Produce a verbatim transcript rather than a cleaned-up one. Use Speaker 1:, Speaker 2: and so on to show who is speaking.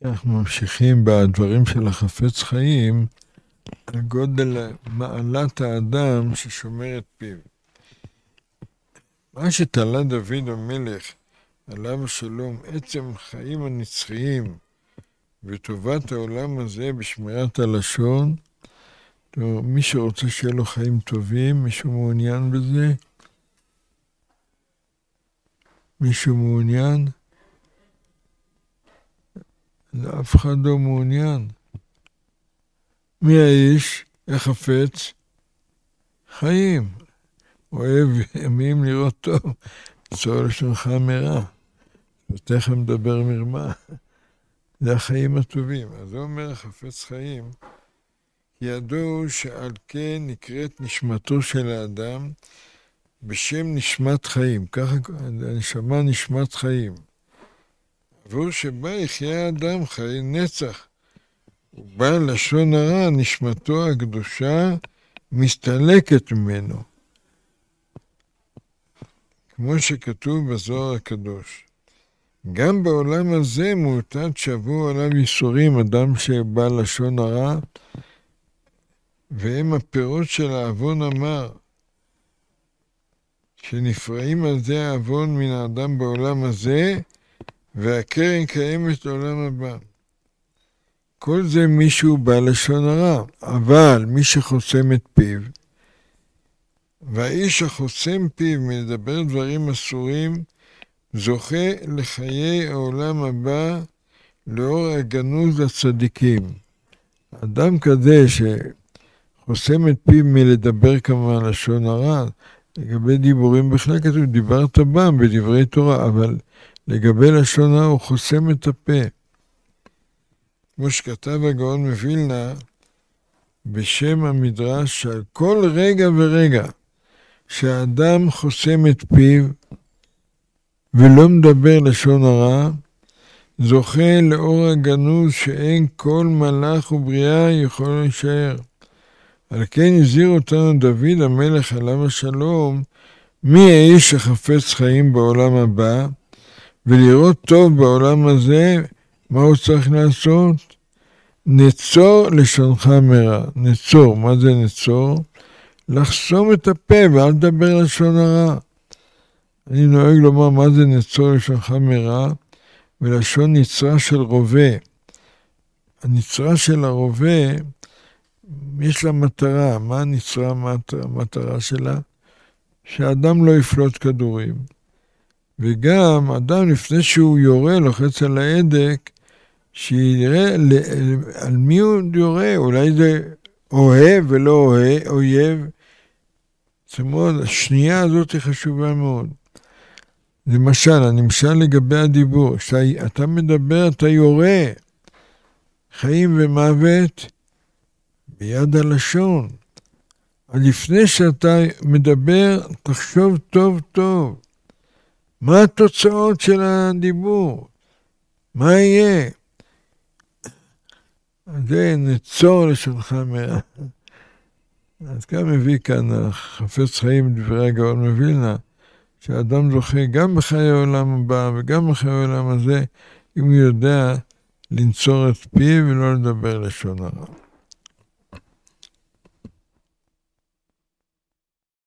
Speaker 1: אנחנו ממשיכים בדברים של החפץ חיים, על גודל מעלת האדם ששומר את פיו. מה שתלה דוד המלך, עליו השלום, עצם חיים הנצחיים וטובת העולם הזה בשמירת הלשון, מי שרוצה שיהיה לו חיים טובים, מישהו מעוניין בזה? מישהו מעוניין? אף אחד לא מעוניין. מי האיש? החפץ? חיים. אוהב ימים לראות טוב, צור לשונך מרע. ותכף מדבר מרמה. זה החיים הטובים. אז הוא אומר, החפץ חיים, ידעו שעל כן נקראת נשמתו של האדם בשם נשמת חיים. ככה הנשמה נשמת חיים. עבור שבה יחיה האדם חיי נצח. ובא לשון הרע, נשמתו הקדושה מסתלקת ממנו. כמו שכתוב בזוהר הקדוש. גם בעולם הזה מוטט שבוע עליו ייסורים, אדם שבא לשון הרע, והם הפירות של האבון המר, שנפרעים על זה האבון מן האדם בעולם הזה, והקרן קיימת לעולם הבא. כל זה מישהו בא לשון הרע, אבל מי שחוסם את פיו, והאיש החוסם פיו מלדבר דברים אסורים, זוכה לחיי העולם הבא לאור הגנוז לצדיקים. אדם כזה שחוסם את פיו מלדבר כמה לשון הרע, לגבי דיבורים בכלל כתוב, דיברת בם בדברי תורה, אבל לגבי לשון הרע הוא חוסם את הפה. כמו שכתב הגאון מווילנה, בשם המדרש, שעל כל רגע ורגע שהאדם חוסם את פיו ולא מדבר לשון הרע, זוכה לאור הגנוז שאין כל מלאך ובריאה יכול להישאר. על כן הזהיר אותנו דוד המלך עליו השלום, מי האיש החפץ חיים בעולם הבא, ולראות טוב בעולם הזה, מה הוא צריך לעשות? נצור לשונך מרע. נצור, מה זה נצור? לחסום את הפה ואל תדבר לשון הרע. אני נוהג לומר מה זה נצור לשונך מרע, ולשון נצרה של רובה. הנצרה של הרובה, יש לה מטרה. מה הנצרה, מה המטרה שלה? שהאדם לא יפלוט כדורים. וגם אדם לפני שהוא יורה, לוחץ על ההדק, שיראה על מי הוא יורה, אולי זה אוהב ולא אוהב, אויב. זאת אומרת, השנייה הזאת היא חשובה מאוד. למשל, הנמשל לגבי הדיבור, כשאתה מדבר, אתה יורה, חיים ומוות ביד הלשון. לפני שאתה מדבר, תחשוב טוב טוב. מה התוצאות של הדיבור? מה יהיה? זה נצור לשונך מרע. אז כאן מביא כאן החפץ חיים דברי הגאון מווילנה, שהאדם זוכה גם בחיי העולם הבא וגם בחיי העולם הזה, אם הוא יודע לנצור את פיו ולא לדבר לשון הרע.